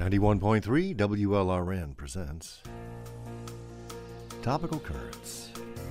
91.3 WLRN presents Topical Currents.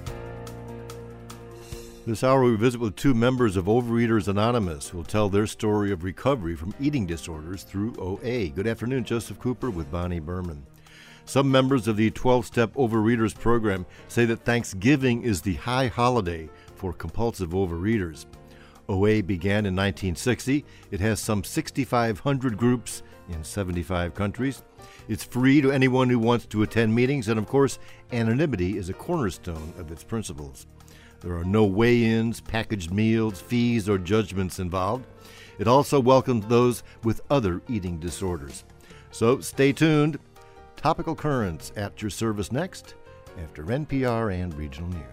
This hour we visit with two members of Overeaters Anonymous who will tell their story of recovery from eating disorders through OA. Good afternoon, Joseph Cooper with Bonnie Berman. Some members of the 12-Step Overeaters program say that Thanksgiving is the high holiday for compulsive overeaters. OA began in 1960. It has some 6,500 groups in 75 countries. It's free to anyone who wants to attend meetings, and of course, anonymity is a cornerstone of its principles. There are no weigh-ins, packaged meals, fees, or judgments involved. It also welcomes those with other eating disorders. So stay tuned. Topical Currents at your service next after NPR and regional news.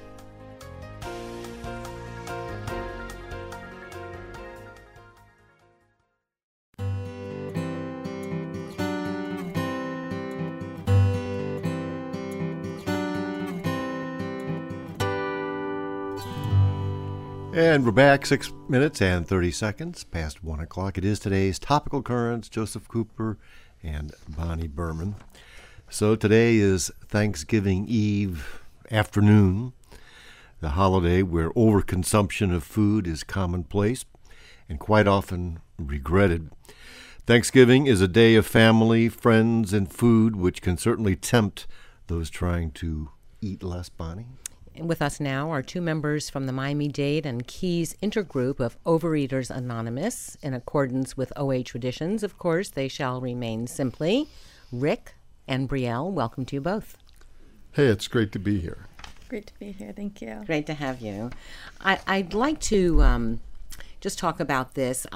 And we're back 6 minutes and 30 seconds past 1 o'clock. It is today's Topical Currents, Joseph Cooper and Bonnie Berman. So today is Thanksgiving Eve afternoon, the holiday where overconsumption of food is commonplace and quite often regretted. Thanksgiving is a day of family, friends, and food, which can certainly tempt those trying to eat less, Bonnie. With us now are two members from the Miami-Dade and Keys intergroup of Overeaters Anonymous. In accordance with OA traditions, of course, they shall remain simply. Rick and Brielle, welcome to you both. Hey, it's great to be here. Great to be here. Thank you. Great to have you. I'd like to just talk about this.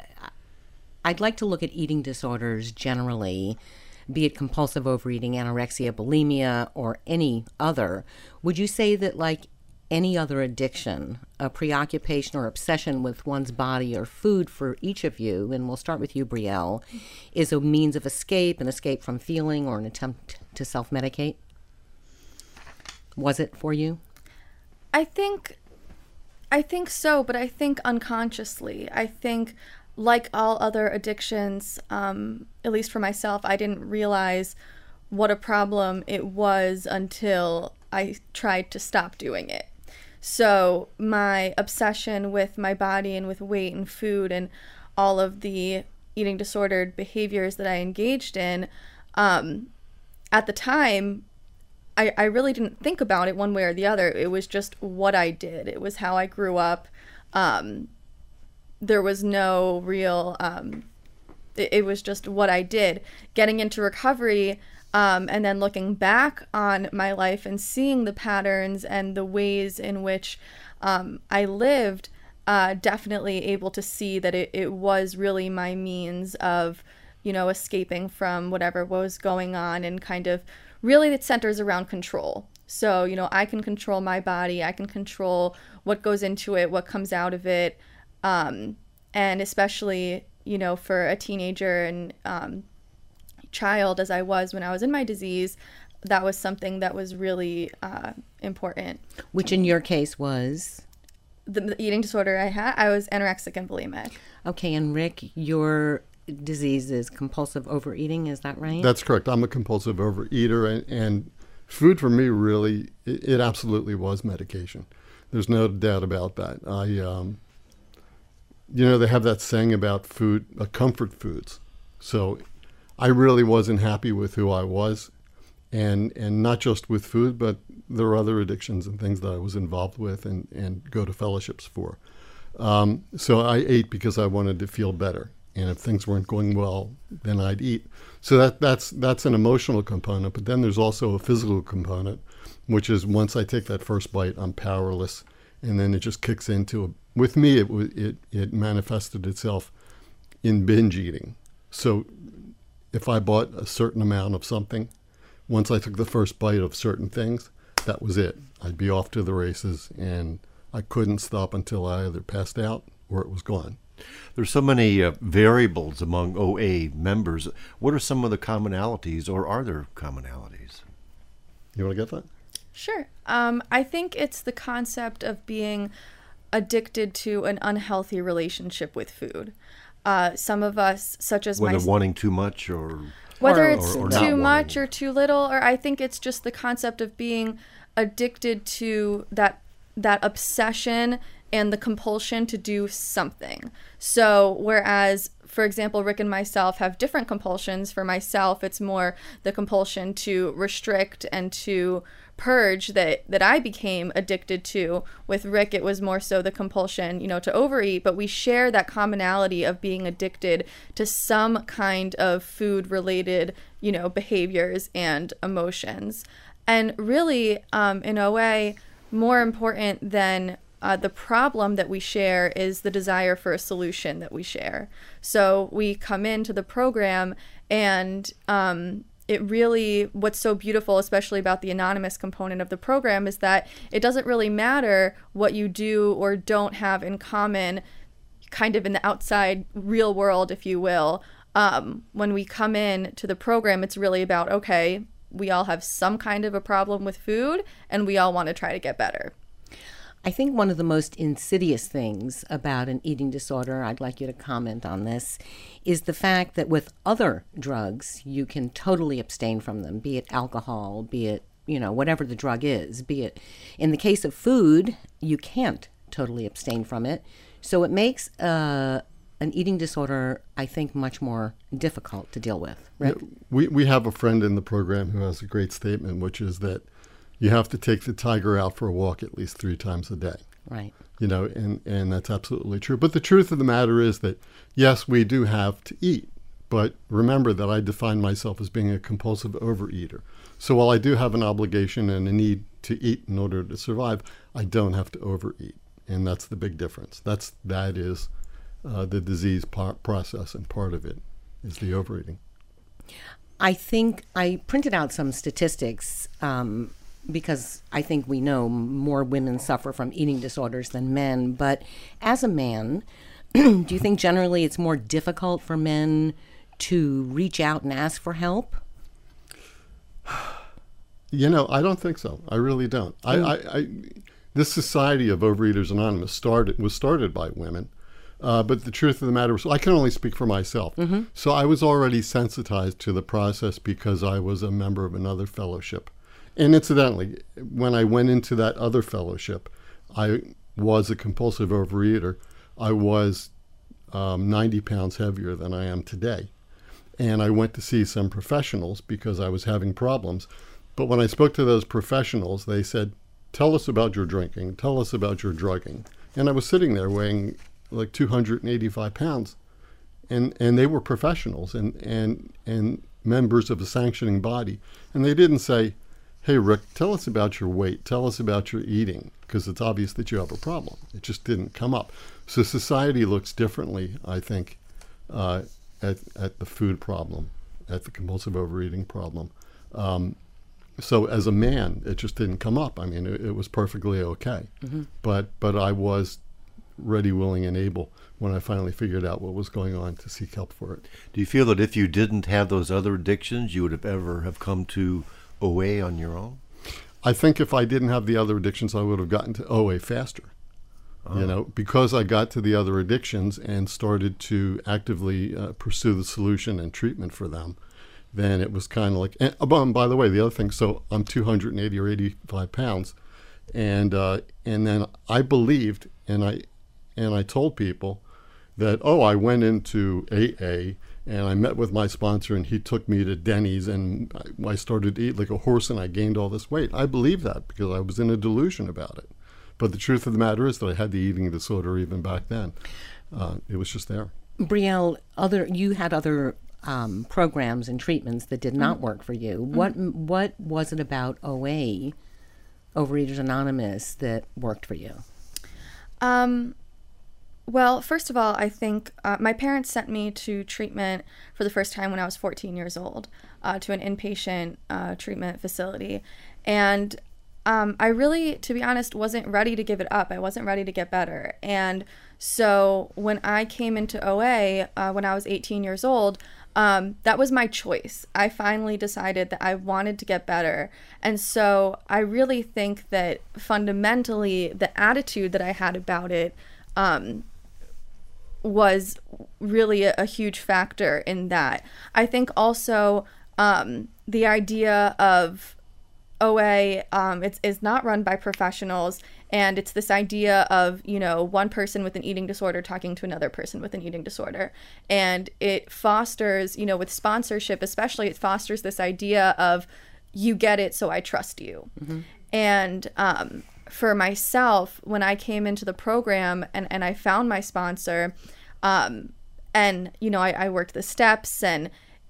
I'd like to look at eating disorders generally, be it compulsive overeating, anorexia, bulimia, or any other. Would you say that, like any other addiction, a preoccupation or obsession with one's body or food for each of you, and we'll start with you, Brielle, is a means of escape, an escape from feeling, or an attempt to self-medicate? Was it for you? I think so, but I think unconsciously. I think, like all other addictions, at least for myself, I didn't realize what a problem it was until I tried to stop doing it. So my obsession with my body and with weight and food and all of the eating disordered behaviors that I engaged in, at the time, I really didn't think about it one way or the other. It was just what I did. It was how I grew up. There was no real, it was just what I did. Getting into recovery and then looking back on my life and seeing the patterns and the ways in which I lived, definitely able to see that it was really my means of, escaping from whatever was going on, and kind of really it centers around control. So, I can control my body. I can control what goes into it, what comes out of it. And especially, for a teenager and child, as I was when I was in my disease, that was something that was really important. Which in your case was? The eating disorder I had, I was anorexic and bulimic. Okay, and Rick, your disease is compulsive overeating, is that right? That's correct. I'm a compulsive overeater, and food for me really, it absolutely was medication. There's no doubt about that. They have that saying about food, comfort foods. So I really wasn't happy with who I was, and not just with food, but there are other addictions and things that I was involved with and go to fellowships for. So I ate because I wanted to feel better. And if things weren't going well, then I'd eat. So that's an emotional component, but then there's also a physical component, which is once I take that first bite, I'm powerless, and then it just kicks into with me, it manifested itself in binge eating. So if I bought a certain amount of something, once I took the first bite of certain things, that was it. I'd be off to the races, and I couldn't stop until I either passed out or it was gone. There's so many variables among OA members. What are some of the commonalities, or are there commonalities? You want to get that? Sure. I think it's the concept of being addicted to an unhealthy relationship with food. Some of us, such as whether wanting too much or whether it's or not too much wanting. or too little, or I think it's just the concept of being addicted to that obsession and the compulsion to do something. So whereas, for example, Rick and myself have different compulsions. For myself, it's more the compulsion to restrict and to purge that I became addicted to. With Rick, it was more so the compulsion, to overeat, but we share that commonality of being addicted to some kind of food related, behaviors and emotions. And really, in OA, more important than the problem that we share is the desire for a solution that we share. So we come into the program, and it really, what's so beautiful, especially about the anonymous component of the program, is that it doesn't really matter what you do or don't have in common, kind of in the outside real world, if you will. When we come in to the program, it's really about, okay, we all have some kind of a problem with food, and we all want to try to get better. I think one of the most insidious things about an eating disorder, I'd like you to comment on this, is the fact that with other drugs, you can totally abstain from them, be it alcohol, be it, whatever the drug is, be it. In the case of food, you can't totally abstain from it. So it makes an eating disorder, I think, much more difficult to deal with. Rick? Yeah, we have a friend in the program who has a great statement, which is that you have to take the tiger out for a walk at least 3 times a day. Right. And that's absolutely true. But the truth of the matter is that, yes, we do have to eat. But remember that I define myself as being a compulsive overeater. So while I do have an obligation and a need to eat in order to survive, I don't have to overeat. And that's the big difference. That is the disease process, and part of it is the overeating. I think I printed out some statistics because I think we know more women suffer from eating disorders than men. But as a man, do you think generally it's more difficult for men to reach out and ask for help? I don't think so. I really don't. This Society of Overeaters Anonymous was started by women. But the truth of the matter is, I can only speak for myself. Mm-hmm. So I was already sensitized to the process because I was a member of another fellowship. And incidentally, when I went into that other fellowship, I was a compulsive overeater. I was 90 pounds heavier than I am today. And I went to see some professionals because I was having problems. But when I spoke to those professionals, they said, tell us about your drinking, tell us about your drugging. And I was sitting there weighing like 285 pounds. And they were professionals and members of a sanctioning body. And they didn't say, hey, Rick, tell us about your weight, tell us about your eating, because it's obvious that you have a problem. It just didn't come up. So society looks differently, I think, at the food problem, at the compulsive overeating problem. So as a man, it just didn't come up. I mean, it was perfectly okay. Mm-hmm. But I was ready, willing, and able when I finally figured out what was going on to seek help for it. Do you feel that if you didn't have those other addictions, you would have ever have come to OA on your own? I think if I didn't have the other addictions, I would have gotten to OA faster. Oh. Because I got to the other addictions and started to actively pursue the solution and treatment for them, then it was kind of like, and by the way, the other thing, so I'm 280 or 85 pounds, and then I believed, and I told people that, I went into AA, and I met with my sponsor, and he took me to Denny's, and I started to eat like a horse, and I gained all this weight. I believe that because I was in a delusion about it. But the truth of the matter is that I had the eating disorder even back then. It was just there. Brielle, you had other programs and treatments that did not work for you. Mm-hmm. What was it about OA, Overeaters Anonymous, that worked for you? Well, first of all, I think my parents sent me to treatment for the first time when I was 14 years old, to an inpatient treatment facility. And I really, to be honest, wasn't ready to give it up. I wasn't ready to get better. And so when I came into OA, when I was 18 years old, that was my choice. I finally decided that I wanted to get better. And so I really think that fundamentally the attitude that I had about it was really a huge factor in that. I think also the idea of OA is not run by professionals, and it's this idea of, you know, one person with an eating disorder talking to another person with an eating disorder, and it fosters, you know, with sponsorship especially, it fosters this idea of, you get it, so I trust you. And for myself, when I came into the program and I found my sponsor, and, you know, I worked the steps, and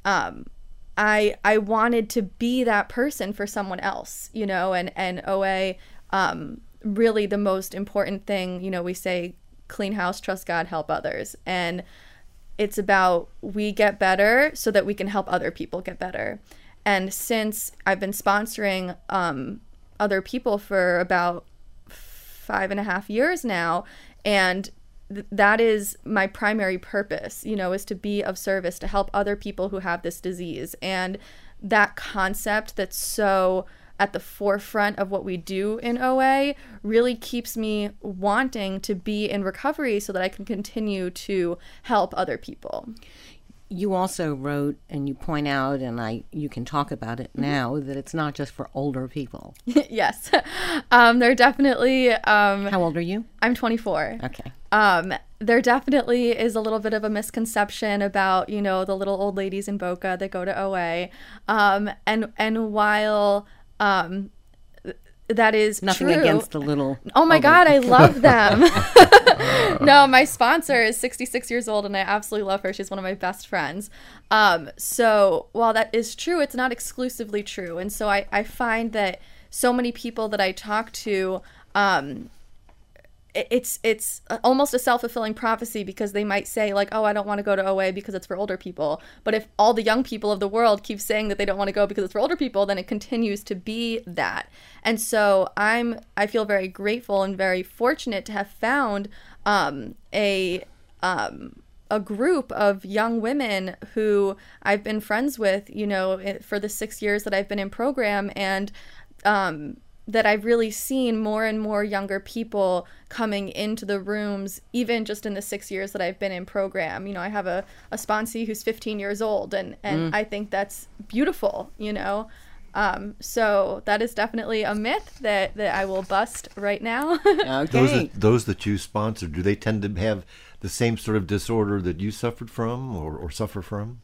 I wanted to be that person for someone else, you know, and OA, really the most important thing, you know, we say clean house, trust God, help others. And it's about, we get better so that we can help other people get better. And since I've been sponsoring other people for about 5.5 years now, and that is my primary purpose, you know, is to be of service, to help other people who have this disease. And that concept that's so at the forefront of what we do in OA really keeps me wanting to be in recovery so that I can continue to help other people. You also wrote, and you point out, and you can talk about it now, that it's not just for older people. Yes. There definitely... How old are you? I'm 24. Okay. There definitely is a little bit of a misconception about, you know, the little old ladies in Boca that go to OA. And while that is nothing true, against the little... Oh my God, I love them. No, my sponsor is 66 years old, and I absolutely love her. She's one of my best friends. So while that is true, it's not exclusively true. And so I find that so many people that I talk to, it's almost a self-fulfilling prophecy, because they might say like, oh, I don't want to go to OA because it's for older people. But if all the young people of the world keep saying that they don't want to go because it's for older people, then it continues to be that. And so I feel very grateful and very fortunate to have found a group of young women who I've been friends with, you know, for the 6 years that I've been in program, and that I've really seen more and more younger people coming into the rooms, even just in the 6 years that I've been in program. You know, I have a sponsee who's 15 years old, and I think that's beautiful, you know. So that is definitely a myth that I will bust right now. Okay. Those that you sponsor, do they tend to have the same sort of disorder that you suffered from or suffer from?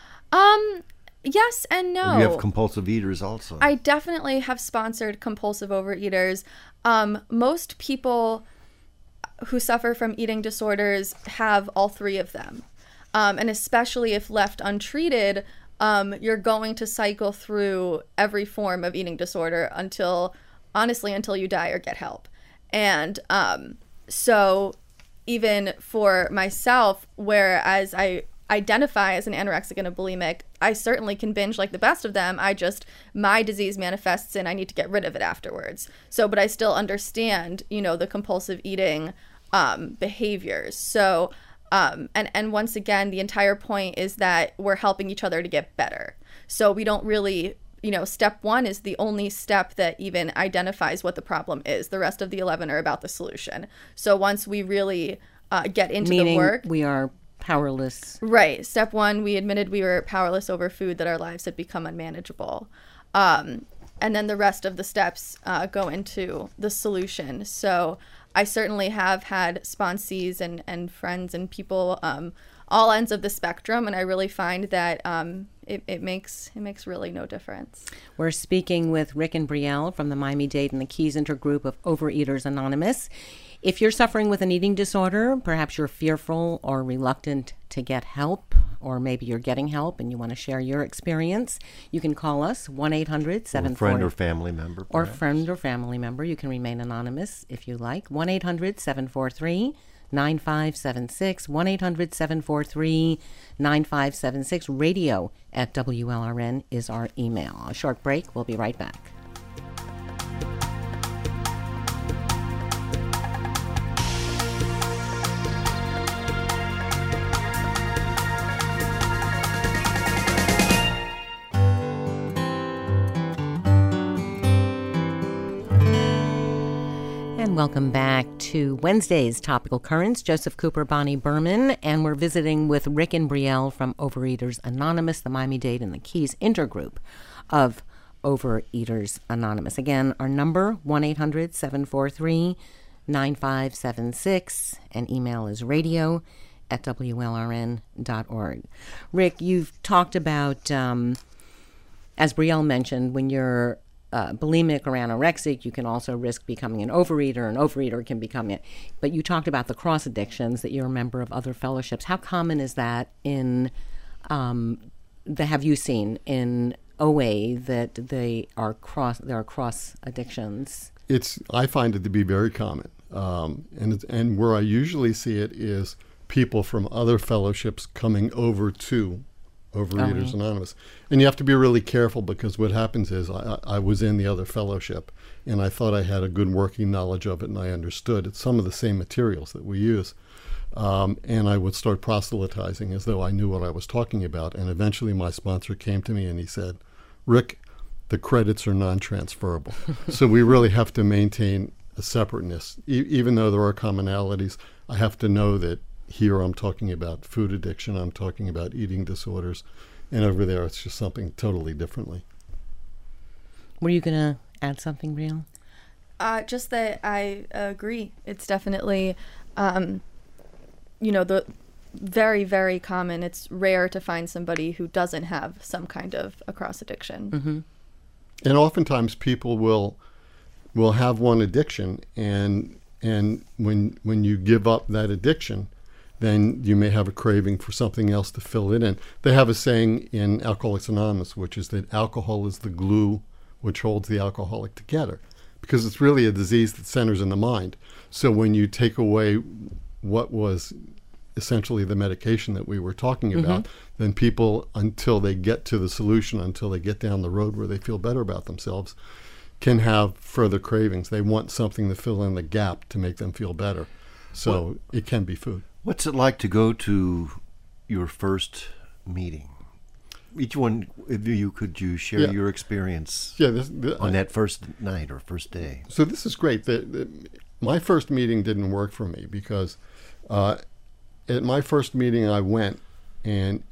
Yes and no. Or you have compulsive eaters also. I definitely have sponsored compulsive overeaters. Most people who suffer from eating disorders have all three of them. And especially if left untreated, you're going to cycle through every form of eating disorder until you die or get help. And so even for myself, whereas I identify as an anorexic and a bulimic, I certainly can binge like the best of them. My disease manifests and I need to get rid of it afterwards. So, but I still understand, you know, the compulsive eating behaviors. So, and once again, the entire point is that we're helping each other to get better. So we don't really, you know, step 1 is the only step that even identifies what the problem is. The rest of the 11 are about the solution. So once we really get into the work. We are powerless. Right. Step 1, we admitted we were powerless over food, that our lives had become unmanageable. And then the rest of the steps go into the solution. So I certainly have had sponsees and friends and people, all ends of the spectrum, and I really find that it makes really no difference. We're speaking with Rick and Brielle from the Miami-Dade and the Keys intergroup of Overeaters Anonymous. If you're suffering with an eating disorder, perhaps you're fearful or reluctant to get help, or maybe you're getting help and you want to share your experience, you can call us 1-800-740. Or friend or family member. Or friend or family member. You can remain anonymous if you like. 1-800-743-9576. 1-800-743-9576. radio@WLRN is our email. A short break. We'll be right back. Welcome back to Wednesday's Topical Currents. Joseph Cooper, Bonnie Berman, and we're visiting with Rick and Brielle from Overeaters Anonymous, the Miami-Dade and the Keys intergroup of Overeaters Anonymous. Again, our number, 1-800-743-9576, and email is radio@WLRN.org. Rick, you've talked about, as Brielle mentioned, when you're bulimic or anorexic, you can also risk becoming an overeater. An overeater can become it. But you talked about the cross addictions, that you're a member of other fellowships. How common is that in have you seen in OA that there are cross addictions? I find it to be very common, and where I usually see it is people from other fellowships coming over to Overeaters Anonymous. And you have to be really careful, because what happens is I was in the other fellowship and I thought I had a good working knowledge of it, and I understood it's some of the same materials that we use. And I would start proselytizing as though I knew what I was talking about. And eventually my sponsor came to me and he said, "Rick, the credits are non-transferable." So we really have to maintain a separateness. Even though there are commonalities, I have to know that here I'm talking about food addiction, I'm talking about eating disorders, and over there it's just something totally differently. Were you going to add something, Brielle? Just that I agree. It's definitely, the very, very common. It's rare to find somebody who doesn't have some kind of a cross addiction. Mm-hmm. And oftentimes people will have one addiction, and when you give up that addiction, then you may have a craving for something else to fill it in. They have a saying in Alcoholics Anonymous, which is that alcohol is the glue which holds the alcoholic together, because it's really a disease that centers in the mind. So when you take away what was essentially the medication that we were talking about, then people, until they get to the solution, until they get down the road where they feel better about themselves, can have further cravings. They want something to fill in the gap to make them feel better. So it can be food. What's it like to go to your first meeting? Each one of you, could you share your experience on that first night or first day? So this is great. My first meeting didn't work for me, because at my first meeting I went and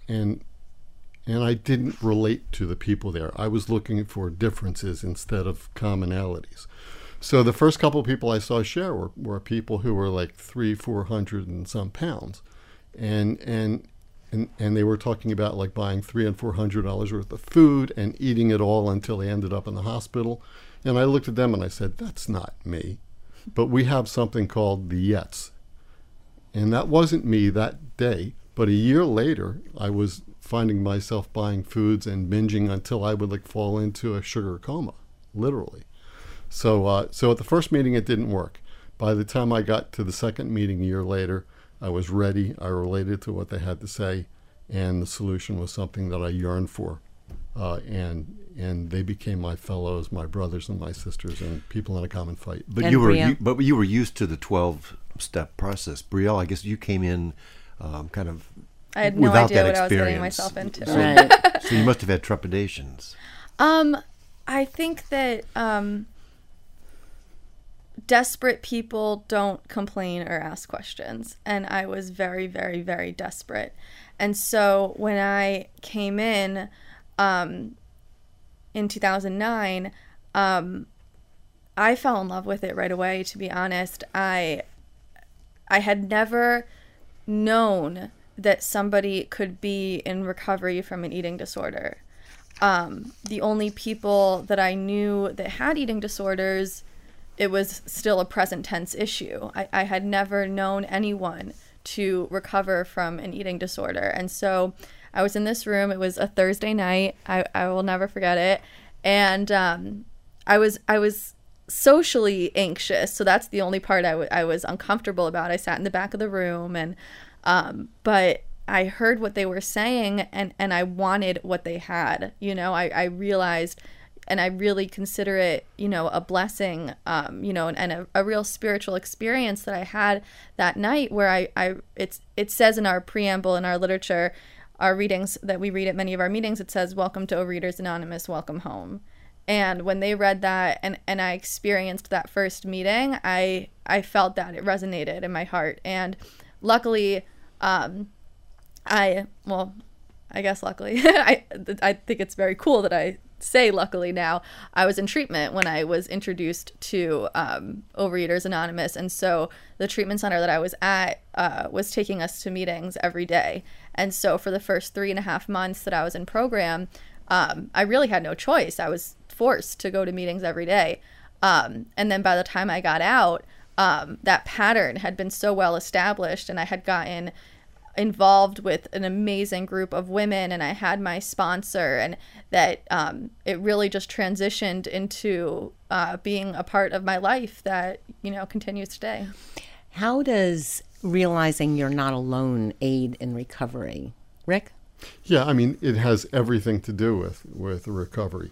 I didn't relate to the people there. I was looking for differences instead of commonalities. So the first couple of people I saw share were people who were like 300-400 and some pounds, and they were talking about like buying $300 and $400 worth of food and eating it all until they ended up in the hospital. And I looked at them and I said, "That's not me." But we have something called the Yets, and that wasn't me that day. But a year later, I was finding myself buying foods and binging until I would like fall into a sugar coma, literally. So at the first meeting, it didn't work. By the time I got to the second meeting a year later, I was ready. I related to what they had to say, and the solution was something that I yearned for. And they became my fellows, my brothers and my sisters, and people in a common fight. But you were used to the 12-step process. Brielle, I guess you came in kind of I had no without idea that what experience. I was getting myself into. Right. So you must have had trepidations. I think that desperate people don't complain or ask questions, and I was very, very, very desperate. And so when I came in 2009, I fell in love with it right away, to be honest. I had never known that somebody could be in recovery from an eating disorder. The only people that I knew that had eating disorders, it was still a present tense issue. I had never known anyone to recover from an eating disorder. And so I was in this room. It was a Thursday night. I will never forget it. And I was socially anxious. So that's the only part I was uncomfortable about. I sat in the back of the room, and but I heard what they were saying, and I wanted what they had. I realized, and I really consider it, a blessing, and a real spiritual experience that I had that night, where it says in our preamble, in our literature, our readings that we read at many of our meetings, it says, "Welcome to Overeaters Anonymous, welcome home." And when they read that and I experienced that first meeting, I felt that it resonated in my heart. And luckily, I guess luckily, I think it's very cool that I say luckily now, I was in treatment when I was introduced to Overeaters Anonymous. And so the treatment center that I was at was taking us to meetings every day. And so for the first 3.5 months that I was in program, I really had no choice. I was forced to go to meetings every day. And then by the time I got out, that pattern had been so well established, and I had gotten involved with an amazing group of women, and I had my sponsor, and that it really just transitioned into being a part of my life that, continues today. How does realizing you're not alone aid in recovery? Rick? Yeah, I mean, it has everything to do with recovery.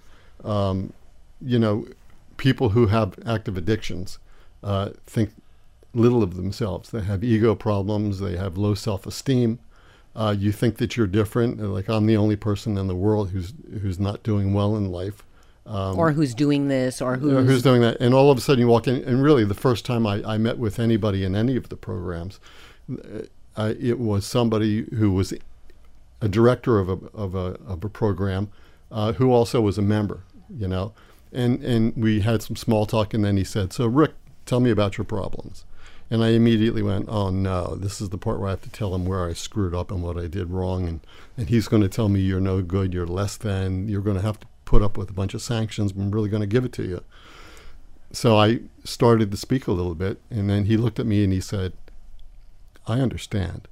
People who have active addictions think little of themselves. They have ego problems. They have low self-esteem. You think that you're different. Like, I'm the only person in the world who's not doing well in life. Or who's doing this, or who's doing that. And all of a sudden you walk in, and really the first time I met with anybody in any of the programs, it was somebody who was a director of a program who also was a member, And we had some small talk, and then he said, "So Rick, tell me about your problems." And I immediately went, "Oh no, this is the part where I have to tell him where I screwed up and what I did wrong. And he's going to tell me you're no good, you're less than, you're going to have to put up with a bunch of sanctions. I'm really going to give it to you." So I started to speak a little bit, and then he looked at me and he said, I understand.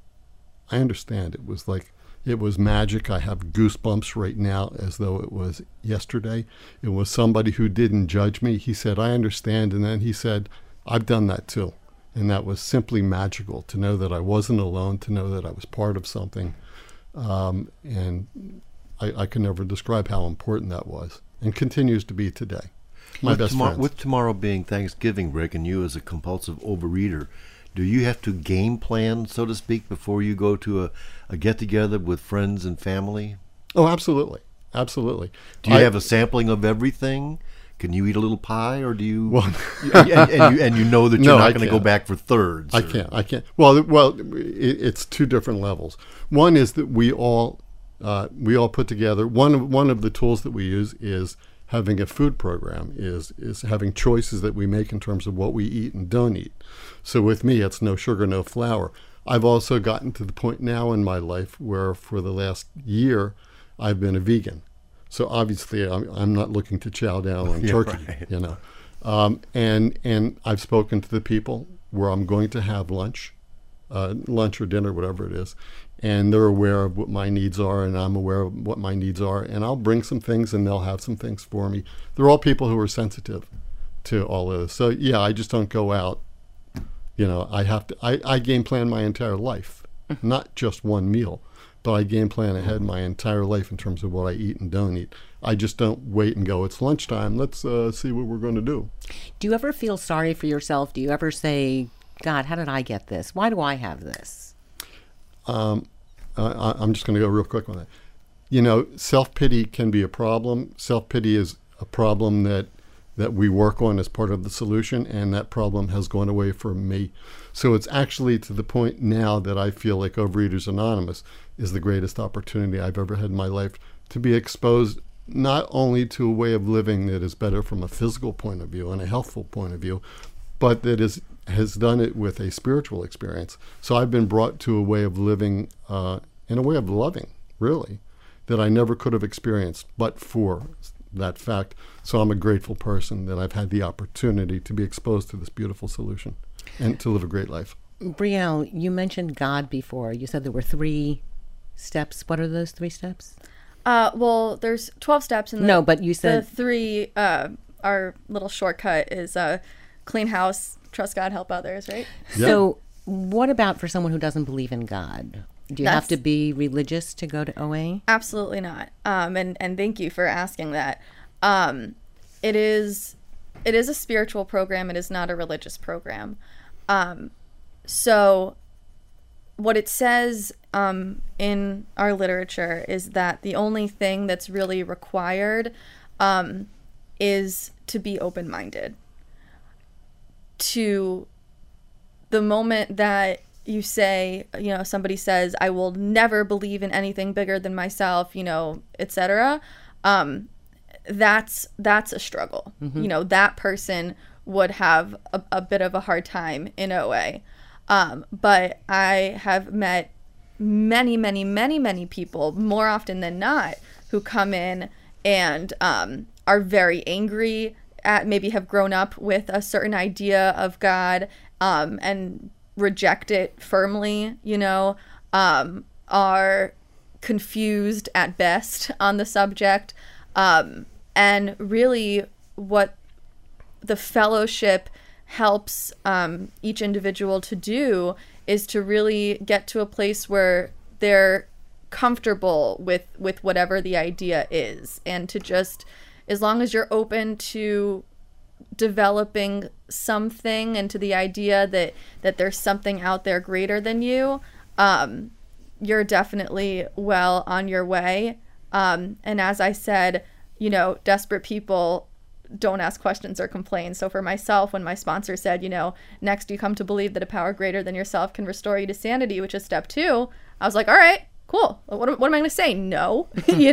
It was magic. I have goosebumps right now as though it was yesterday. It was somebody who didn't judge me. He said, "I understand." And then he said, "I've done that too." And that was simply magical, to know that I wasn't alone, to know that I was part of something. And I can never describe how important that was, and continues to be today. My best friends. With tomorrow being Thanksgiving, Rick, and you as a compulsive overeater, do you have to game plan, so to speak, before you go to a get-together with friends and family? Oh, absolutely. Absolutely. Do you have a sampling of everything? Can you eat a little pie, or do you? Well, and you know that you're not going to go back for thirds. I can't. Well, it's two different levels. One is that we all put together. One of the tools that we use is having a food program. Is having choices that we make in terms of what we eat and don't eat. So with me, it's no sugar, no flour. I've also gotten to the point now in my life where for the last year, I've been a vegan. So obviously, I'm not looking to chow down on turkey, right. And I've spoken to the people where I'm going to have lunch or dinner, whatever it is, and they're aware of what my needs are, and I'm aware of what my needs are, and I'll bring some things, and they'll have some things for me. They're all people who are sensitive to all of this. So yeah, I just don't go out. I game plan my entire life, not just one meal. But I game plan ahead my entire life in terms of what I eat and don't eat. I just don't wait and go, it's lunchtime, let's see what we're going to do. Do you ever feel sorry for yourself? Do you ever say, God, how did I get this? Why do I have this? I'm just going to go real quick on that. Self-pity can be a problem. Self-pity is a problem that we work on as part of the solution, and that problem has gone away from me. So it's actually to the point now that I feel like Overeaters Anonymous is the greatest opportunity I've ever had in my life to be exposed not only to a way of living that is better from a physical point of view and a healthful point of view, but that has done it with a spiritual experience. So I've been brought to a way of living and a way of loving, really, that I never could have experienced but for that fact. So I'm a grateful person that I've had the opportunity to be exposed to this beautiful solution and to live a great life. Brielle, you mentioned God before. You said there were 3 steps. What are those 3 steps? Well, there's 12 steps. No, but you said... The 3, our little shortcut is clean house, trust God, help others, right? Yeah. So what about for someone who doesn't believe in God? Do you have to be religious to go to OA? Absolutely not. And thank you for asking that. It is a spiritual program. It is not a religious program. So what it says in our literature is that the only thing that's really required is to be open-minded. To the moment that you say, somebody says, I will never believe in anything bigger than myself, etc. That's a struggle. Mm-hmm. That person would have a bit of a hard time in OA. But I have met many, many, many, many people, more often than not, who come in and are very angry at, maybe have grown up with a certain idea of God, and reject it firmly, are confused at best on the subject. And really what the fellowship helps each individual to do is to really get to a place where they're comfortable with whatever the idea is, and to just, as long as you're open to developing something and to the idea that there's something out there greater than you, you're definitely well on your way. And as I said, desperate people don't ask questions or complain. So for myself, when my sponsor said, next you come to believe that a power greater than yourself can restore you to sanity, which is step 2, I was like, all right, cool. What am I going to say? No.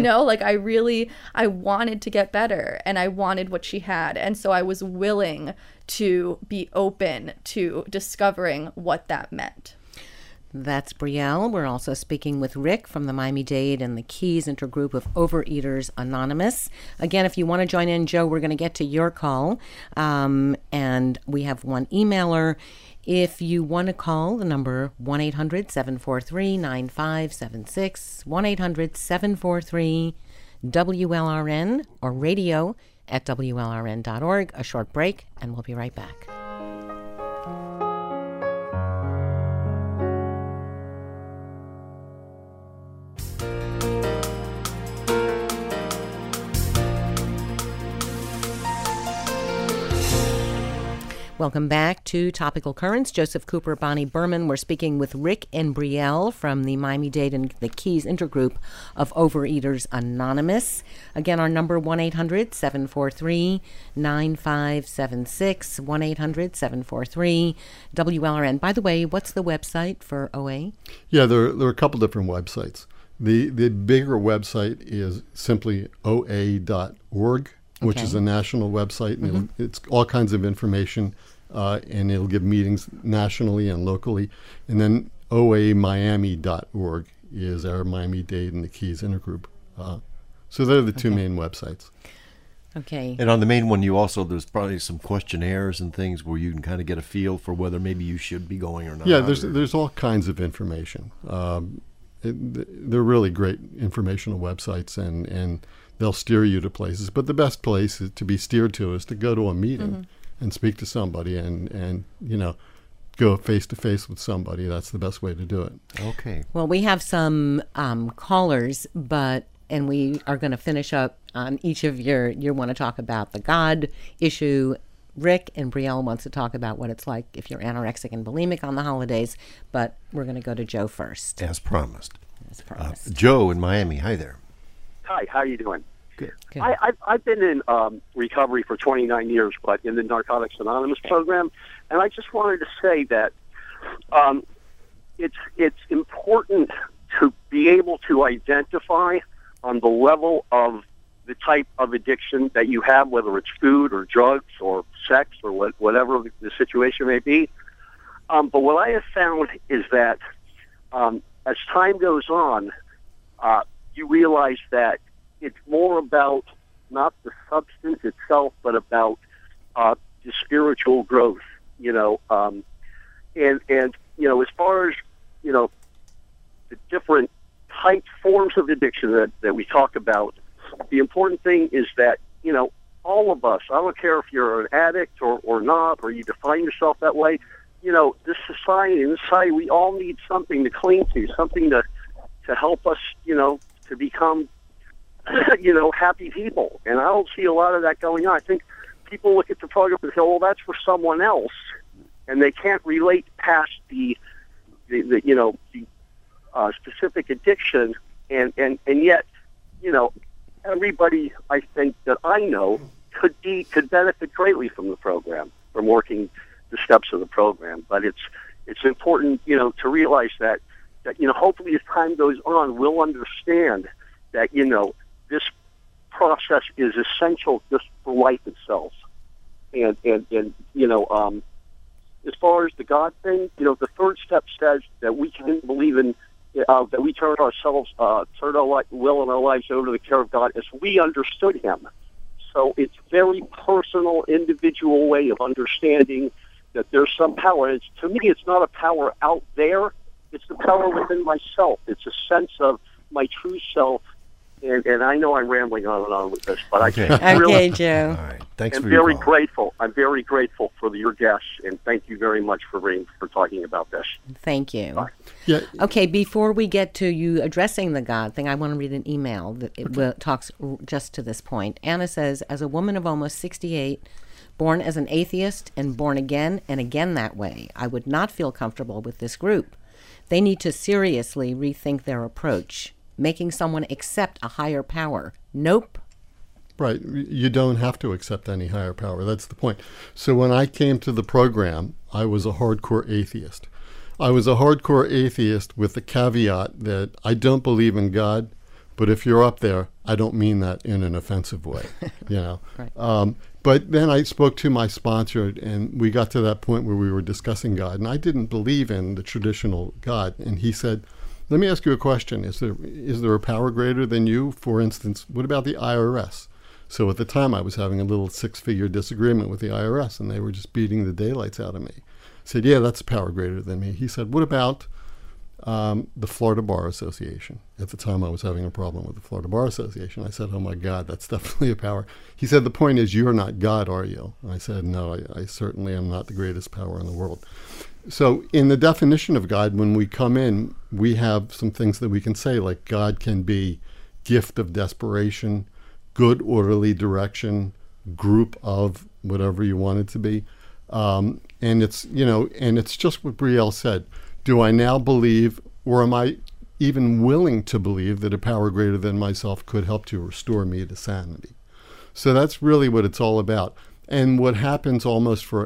I wanted to get better, and I wanted what she had. And so I was willing to be open to discovering what that meant. That's Brielle. We're also speaking with Rick from the Miami-Dade and the Keys intergroup of Overeaters Anonymous. Again, if you want to join in, Joe, we're going to get to your call. And we have one emailer. If you want to call, the number 1-800-743-9576, 1-800-743-WLRN, or radio@WLRN.org. A short break, and we'll be right back. Welcome back to Topical Currents. Joseph Cooper, Bonnie Berman. We're speaking with Rick and Brielle from the Miami-Dade and the Keys intergroup of Overeaters Anonymous. Again, our number 1-800-743-9576, 1-800-743-WLRN. By the way, what's the website for OA? Yeah, there are a couple different websites. The bigger website is simply oa.org, which is a national website, and it's all kinds of information, and it'll give meetings nationally and locally. And then oamiami.org is our Miami-Dade and the Keys intergroup. So they're the two main websites. Okay. And on the main one, there's probably some questionnaires and things where you can kind of get a feel for whether maybe you should be going or not. Yeah, there's all kinds of information. They're really great informational websites, and they'll steer you to places. But the best place to be steered to is to go to a meeting and speak to somebody and go face-to-face with somebody. That's the best way to do it. Okay. Well, we have some callers, and we are going to finish up on each of you want to talk about the God issue. Rick and Brielle wants to talk about what it's like if you're anorexic and bulimic on the holidays, but we're going to go to Joe first. As promised. Joe in Miami. Hi there. Hi, how are you doing? Good. I've been in recovery for 29 years, but in the Narcotics Anonymous program, and I just wanted to say that it's important to be able to identify on the level of the type of addiction that you have, whether it's food or drugs or sex or whatever the situation may be. But what I have found is that as time goes on, you realize that it's more about not the substance itself, but about the spiritual growth, and as far as, the different forms of addiction that we talk about, the important thing is that, all of us, I don't care if you're an addict or not, or you define yourself that way, this society, we all need something to cling to, something to help us, to become, happy people. And I don't see a lot of that going on. I think people look at the program and say, well, that's for someone else, and they can't relate past the specific addiction, and yet, everybody, I think, that I know could benefit greatly from the program, from working the steps of the program. But it's important, to realize that hopefully as time goes on, we'll understand that, this process is essential just for life itself. And as far as the God thing, the third step says that we can believe in, that we turn our will and our lives over to the care of God as we understood Him. So it's a very personal, individual way of understanding that there's some power. To me, it's not a power out there. It's the power within myself. It's a sense of my true self. And I know I'm rambling on and on with this, but I can't really. Okay, Joe. All right. Thanks I'm for your very call. grateful. I'm very grateful for your guests, and thank you very much for talking about this. Thank you. Bye. Yeah, Okay, before we get to you addressing the God thing, I want to read an email that talks just to this point. Anna says, as a woman of almost 68, born as an atheist and born again and again that way, I would not feel comfortable with this group. They need to seriously rethink their approach, making someone accept a higher power. Nope. right. You don't have to accept any higher power. That's the point. So when I came to the program, I was a hardcore atheist. I was a hardcore atheist with the caveat that I don't believe in God, but if you're up there, I don't mean that in an offensive way, Right. But then I spoke to my sponsor, and we got to that point where we were discussing God, and I didn't believe in the traditional God. And he said, let me ask you a question. Is there a power greater than you? For instance, what about the IRS? So at the time, I was having a little 6-figure disagreement with the IRS, and they were just beating the daylights out of me. I said, yeah, that's a power greater than me. He said, what about the Florida Bar Association? At the time, I was having a problem with the Florida Bar Association. I said, oh, my God, that's definitely a power. He said, the point is, you're not God, are you? I said, no, I certainly am not the greatest power in the world. So in the definition of God, when we come in, we have some things that we can say, like God can be gift of desperation, good orderly direction, group of whatever you want it to be. And it's just what Brielle said. Do I now believe, or am I even willing to believe, that a power greater than myself could help to restore me to sanity? So that's really what it's all about. And what happens almost there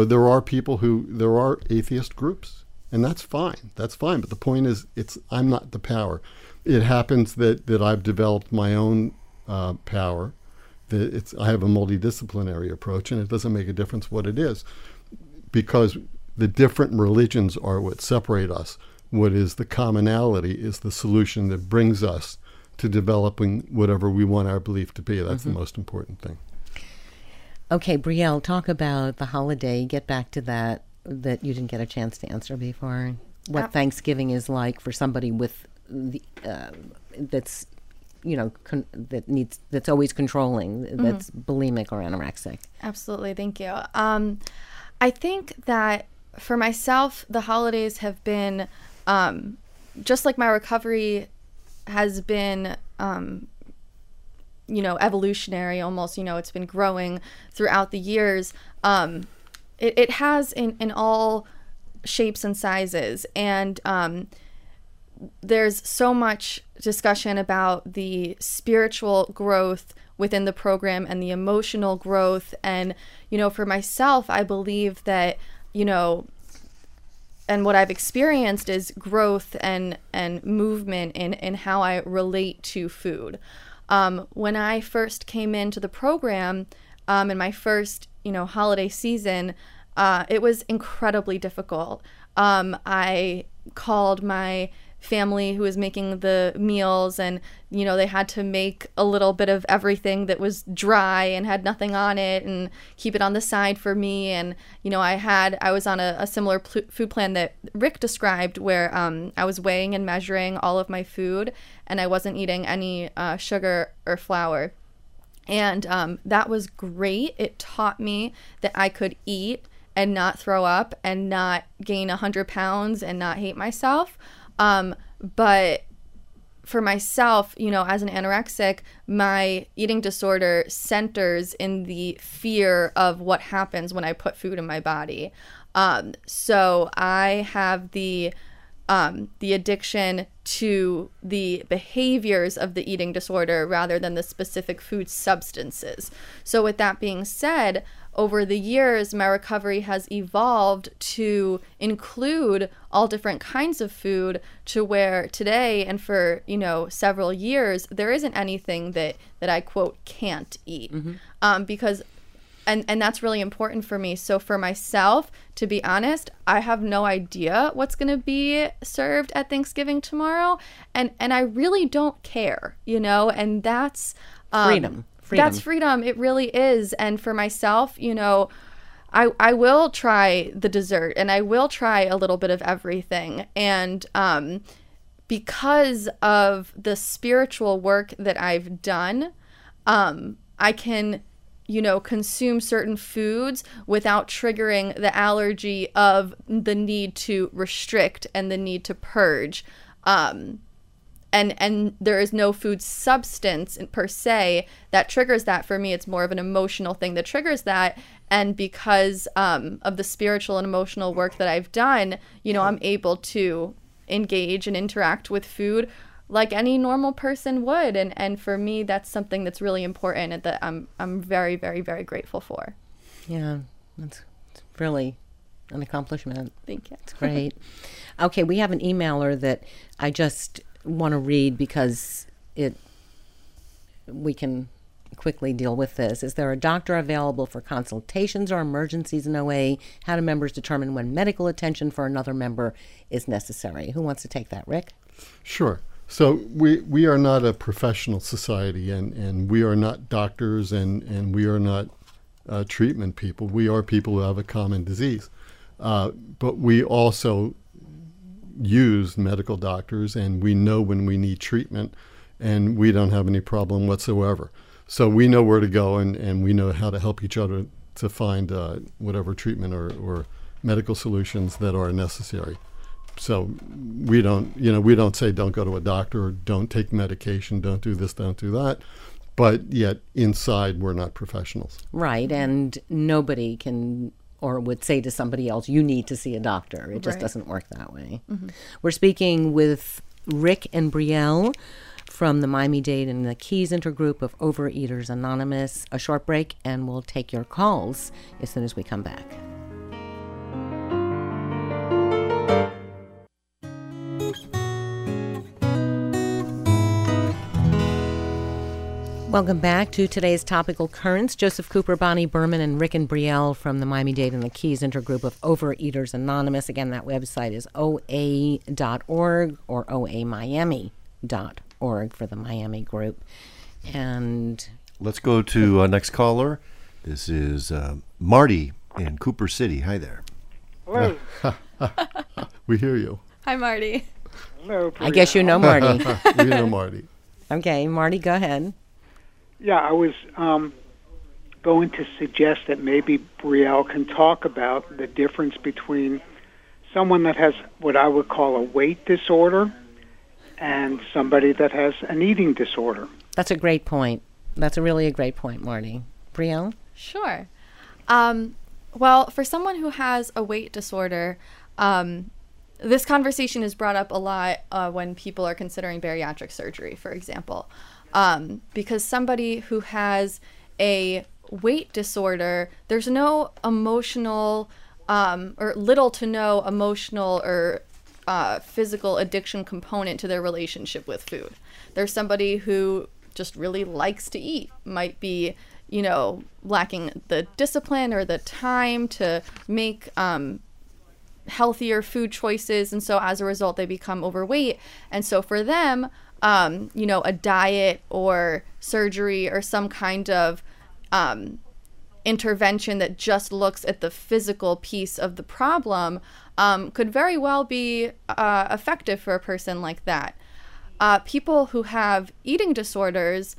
are atheist groups, and that's fine. That's fine. But the point is, I'm not the power. It happens that I've developed my own power. I have a multidisciplinary approach, and it doesn't make a difference what it is, because the different religions are what separate us. What is the commonality is the solution that brings us to developing whatever we want our belief to be. That's the most important thing. Okay, Brielle, talk about the holiday. Get back to that you didn't get a chance to answer before. What Thanksgiving is like for somebody with that's that's always controlling, that's bulimic or anorexic. Absolutely, thank you. I think that for myself, the holidays have been just like my recovery has been evolutionary almost. It's been growing throughout the years. It has in all shapes and sizes, and there's so much discussion about the spiritual growth within the program and the emotional growth. And for myself, I believe that and what I've experienced is growth and movement in how I relate to food. When I first came into the program, in my first, holiday season, it was incredibly difficult. I called my family who was making the meals, and they had to make a little bit of everything that was dry and had nothing on it and keep it on the side for me. And I was on a similar food plan that Rick described, where I was weighing and measuring all of my food, and I wasn't eating any sugar or flour. And that was great. It taught me that I could eat and not throw up and not gain 100 pounds and not hate myself. But for myself, as an anorexic, my eating disorder centers in the fear of what happens when I put food in my body. So I have the the addiction to the behaviors of the eating disorder rather than the specific food substances. So with that being said, over the years, my recovery has evolved to include all different kinds of food, to where today and for, several years, there isn't anything that I, quote, can't eat. Because and that's really important for me. So for myself, to be honest, I have no idea what's going to be served at Thanksgiving tomorrow. And I really don't care, and that's freedom. That's freedom. It really is. And for myself, I will try the dessert and I will try a little bit of everything. And because of the spiritual work that I've done, I can consume certain foods without triggering the allergy of the need to restrict and the need to purge. And there is no food substance per se that triggers that. For me, it's more of an emotional thing that triggers that. And because of the spiritual and emotional work that I've done, I'm able to engage and interact with food like any normal person would. And for me, that's something that's really important and that I'm very, very, very grateful for. Yeah, it's really an accomplishment. Thank you. It's great. Okay, we have an emailer that I just want to read because we can quickly deal with this. Is there a doctor available for consultations or emergencies in OA? How do members determine when medical attention for another member is necessary? Who wants to take that, Rick? Sure. So we are not a professional society, and we are not doctors, and we are not treatment people. We are people who have a common disease. But we also use medical doctors, and we know when we need treatment, and we don't have any problem whatsoever. So we know where to go, and we know how to help each other to find whatever treatment or medical solutions that are necessary. So we don't say don't go to a doctor or don't take medication, don't do this, don't do that. But yet inside we're not professionals. Right, and nobody can or would say to somebody else, you need to see a doctor. It just doesn't work that way. Mm-hmm. We're speaking with Rick and Brielle from the Miami-Dade and the Keys Intergroup of Overeaters Anonymous. A short break, and we'll take your calls as soon as we come back. Welcome back to today's Topical Currents. Joseph Cooper, Bonnie Berman, and Rick and Brielle from the Miami-Dade and the Keys Intergroup of Overeaters Anonymous. Again, that website is oa.org or oamiami.org for the Miami group. And let's go to next caller. This is Marty in Cooper City. Hi there. Hello. We hear you. Hi, Marty. Hello. I guess you know Marty. We know Marty. Okay, Marty, go ahead. Yeah, I was going to suggest that maybe Brielle can talk about the difference between someone that has what I would call a weight disorder and somebody that has an eating disorder. That's a great point. That's really a great point, Marty. Brielle? Sure. Well, for someone who has a weight disorder, this conversation is brought up a lot when people are considering bariatric surgery, for example. Because somebody who has a weight disorder, there's no emotional or little to no emotional or physical addiction component to their relationship with food. There's somebody who just really likes to eat, might be, lacking the discipline or the time to make healthier food choices. And so as a result, they become overweight. And so for them, a diet or surgery or some kind of intervention that just looks at the physical piece of the problem could very well be effective for a person like that. People who have eating disorders,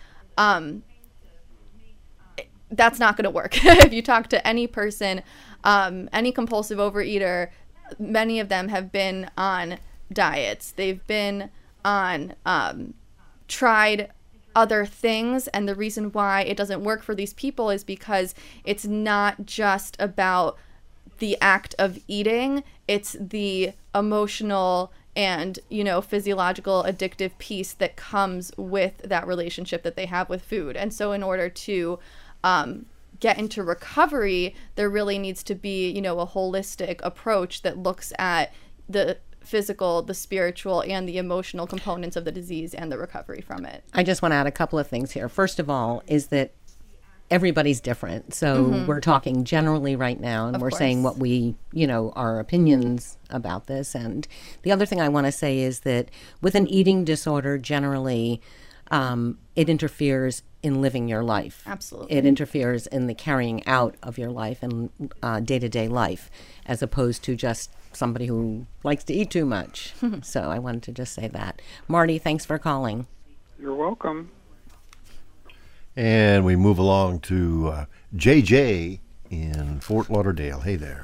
that's not going to work. If you talk to any person, any compulsive overeater, many of them have been on diets. They've been on tried other things, and the reason why it doesn't work for these people is because it's not just about the act of eating, it's the emotional and, you know, physiological addictive piece that comes with that relationship that they have with food. And so in order to get into recovery, there really needs to be, you know, a holistic approach that looks at the physical, the spiritual, and the emotional components of the disease and the recovery from it. I just want to add a couple of things here. First of all, is that everybody's different. So we're talking generally right now, and we're saying what we, you know, our opinions about this. And the other thing I want to say is that with an eating disorder, generally, it interferes in living your life. Absolutely. It interferes in the carrying out of your life and day-to-day life, as opposed to just somebody who likes to eat too much. So I wanted to just say that. Marty, thanks for calling. You're welcome. And we move along to JJ in Fort Lauderdale. Hey there.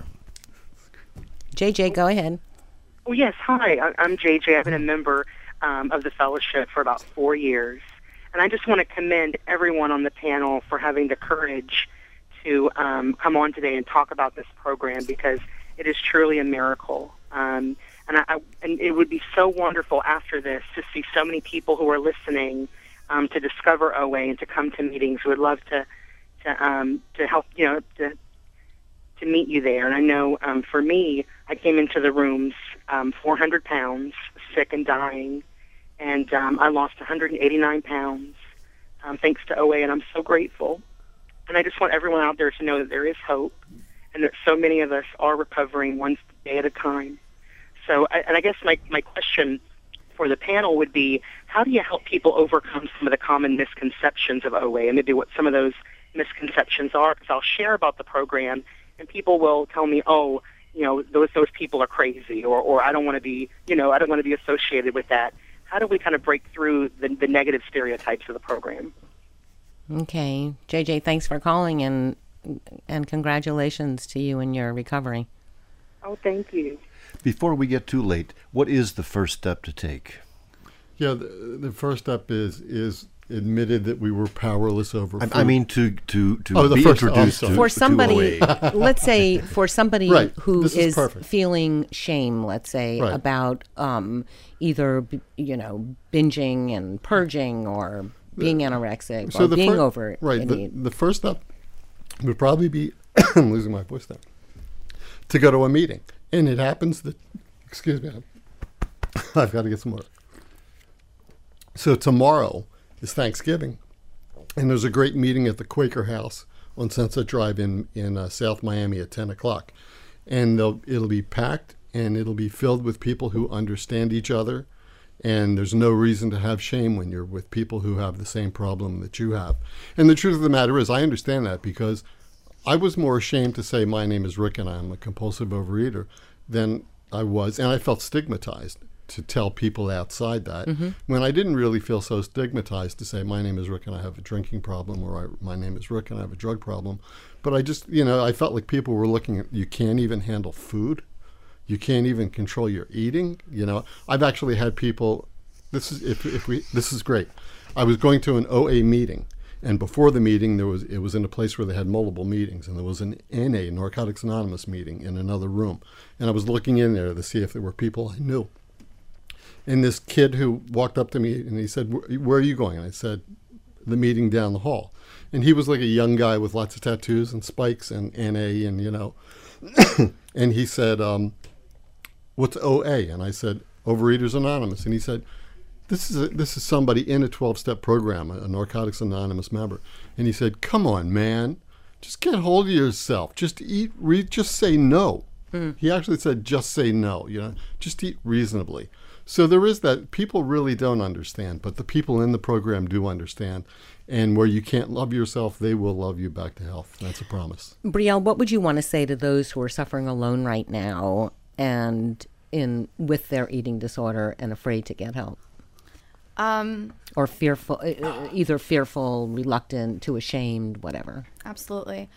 JJ, go ahead. Oh, yes. Hi, I'm JJ. I've been a member of the fellowship for about 4 years. And I just want to commend everyone on the panel for having the courage to come on today and talk about this program, because it is truly a miracle. And it would be so wonderful after this to see so many people who are listening to discover OA and to come to meetings. We would love to help, you know, to meet you there. And I know for me, I came into the rooms 400 pounds, sick and dying, and I lost 189 pounds thanks to OA, and I'm so grateful. And I just want everyone out there to know that there is hope, and that so many of us are recovering one day at a time. So, I guess my question for the panel would be, how do you help people overcome some of the common misconceptions of OA, and maybe what some of those misconceptions are? Because I'll share about the program, and people will tell me, oh, you know, those people are crazy, or I don't want to be, you know, I don't want to be associated with that. How do we kind of break through the negative stereotypes of the program? Okay. JJ, thanks for calling, and congratulations to you in your recovery. Oh, thank you. Before we get too late, what is the first step to take? Yeah, the first step is admitted that we were powerless over food. I mean to be introduced to for somebody, OA. let's say for somebody Right. who This is perfect. feeling shame, let's say, Right. about either, you know, binging and purging, or being anorexic, or being over. Right. The first step would probably be, I'm losing my voice there, to go to a meeting. And it happens that, excuse me, I've got to get some water. So tomorrow is Thanksgiving, and there's a great meeting at the Quaker House on Sunset Drive in South Miami at 10 o'clock. And it'll be packed, and it'll be filled with people who understand each other. And there's no reason to have shame when you're with people who have the same problem that you have. And the truth of the matter is, I understand that, because I was more ashamed to say my name is Rick and I'm a compulsive overeater than I was, and I felt stigmatized to tell people outside that, when I didn't really feel so stigmatized to say my name is Rick and I have a drinking problem, or my name is Rick and I have a drug problem. But I just, you know, I felt like people were looking at, you can't even handle food, you can't even control your eating. You know, I've actually had people, this is great. I was going to an OA meeting, and before the meeting, it was in a place where they had multiple meetings, and there was an NA, Narcotics Anonymous meeting, in another room. And I was looking in there to see if there were people I knew. And this kid who walked up to me, and he said, "Where are you going?" And I said, "The meeting down the hall." And he was like a young guy with lots of tattoos and spikes and NA, and, you know. And he said, "What's OA?" And I said, "Overeaters Anonymous." And he said, This is somebody in a 12-step program, a Narcotics Anonymous member. And he said, "Come on, man, just get hold of yourself. Just eat, just say no." He actually said, "Just say no, you know, just eat reasonably." So there is that. People really don't understand, but the people in the program do understand. And where you can't love yourself, they will love you back to health. That's a promise. Brielle, what would you want to say to those who are suffering alone right now and with their eating disorder and afraid to get help? Or fearful, either fearful, reluctant, too ashamed, whatever. Absolutely.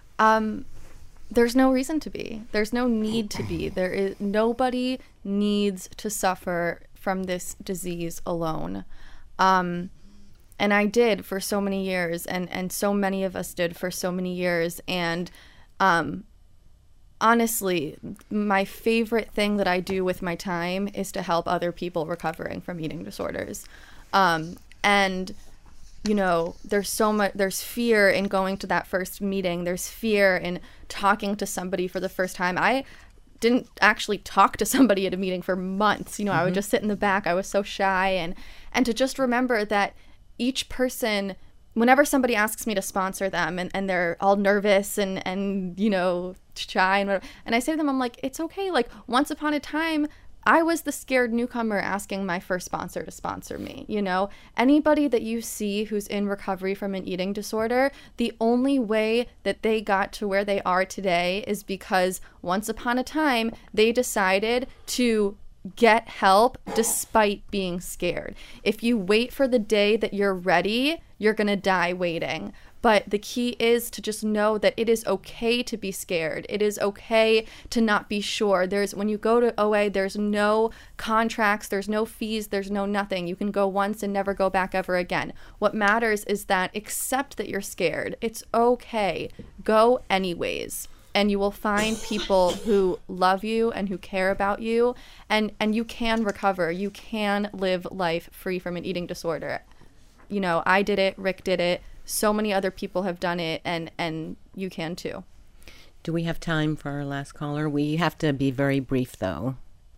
There's no reason to be. There's no need to be. Nobody needs to suffer from this disease alone. And I did for so many years, and so many of us did for so many years. And honestly, my favorite thing that I do with my time is to help other people recovering from eating disorders. And, you know, there's fear in going to that first meeting. There's fear in talking to somebody for the first time. I didn't actually talk to somebody at a meeting for months. You know, I would just sit in the back. I was so shy. And to just remember that each person, whenever somebody asks me to sponsor them and they're all nervous and you know, shy and whatever, and I say to them, I'm like, it's okay. Like, once upon a time, I was the scared newcomer asking my first sponsor to sponsor me. You know, anybody that you see who's in recovery from an eating disorder, the only way that they got to where they are today is because once upon a time, they decided to get help despite being scared. If you wait for the day that you're ready, you're going to die waiting. But the key is to just know that it is okay to be scared. It is okay to not be sure. When you go to OA, there's no contracts, there's no fees, there's no nothing. You can go once and never go back ever again. What matters is that accept that you're scared. It's okay. Go anyways. And you will find people who love you and who care about you. And you can recover. You can live life free from an eating disorder. You know, I did it, Rick did it. So many other people have done it, and you can too. Do we have time for our last caller? We have to be very brief, though.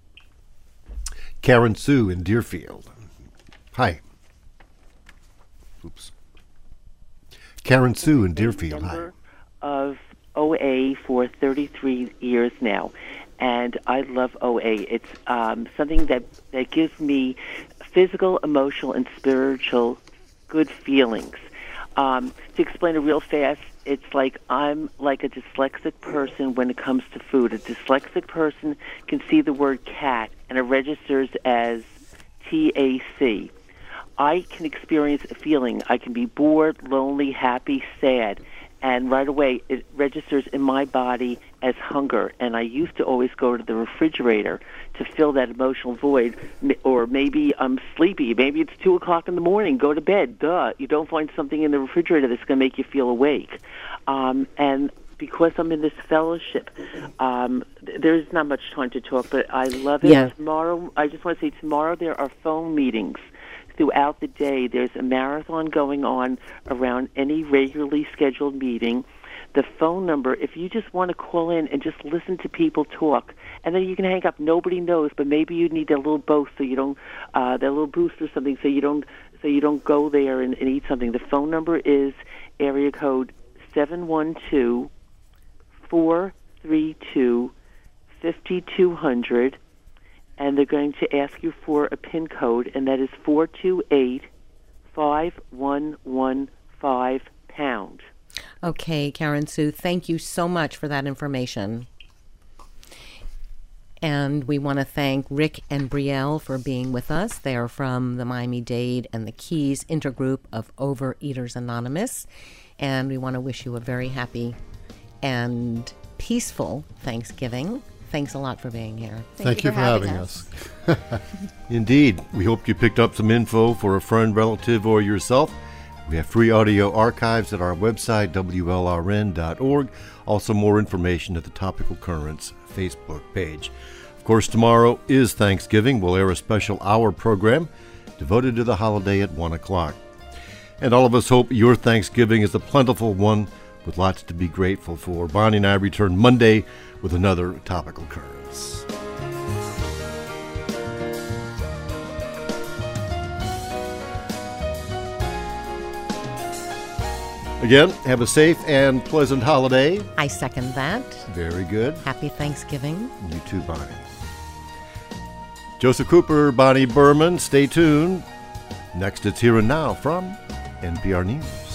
Karen Sue in Deerfield. Hi. Oops. Karen Sue in Deerfield. Hi. Of OA for 33 years now, and I love OA. It's something that gives me physical, emotional, and spiritual good feelings. To explain it real fast, it's like I'm like a dyslexic person when it comes to food. A dyslexic person can see the word cat, and it registers as TAC. I can experience a feeling. I can be bored, lonely, happy, sad, and right away it registers in my body as hunger. And I used to always go to the refrigerator to fill that emotional void, or maybe I'm sleepy. Maybe it's 2 o'clock in the morning. Go to bed. Duh. You don't find something in the refrigerator that's going to make you feel awake. And because I'm in this fellowship, there's not much time to talk, but I love it. Yeah. Tomorrow, I just want to say tomorrow there are phone meetings. Throughout the day, there's a marathon going on around any regularly scheduled meeting. The phone number, if you just want to call in and just listen to people talk, and then you can hang up. Nobody knows, but maybe you need that little boost so you don't, that little boost or something, so you don't go there and eat something. The phone number is area code 712-432-5200. And they're going to ask you for a PIN code, and that is 428-5115#. Okay, Karen Sue, thank you so much for that information. And we want to thank Rick and Brielle for being with us. They are from the Miami-Dade and the Keys intergroup of Overeaters Anonymous. And we want to wish you a very happy and peaceful Thanksgiving. Thanks a lot for being here. Thank you for having us. Indeed. We hope you picked up some info for a friend, relative, or yourself. We have free audio archives at our website, WLRN.org. Also more information at the Topical Currents Facebook page. Of course, tomorrow is Thanksgiving. We'll air a special hour program devoted to the holiday at 1 o'clock. And all of us hope your Thanksgiving is a plentiful one with lots to be grateful for. Bonnie and I return Monday with another Topical Currents. Again, have a safe and pleasant holiday. I second that. Very good. Happy Thanksgiving. You too, Bonnie. Joseph Cooper, Bonnie Berman, stay tuned. Next, it's Here and Now from NPR News.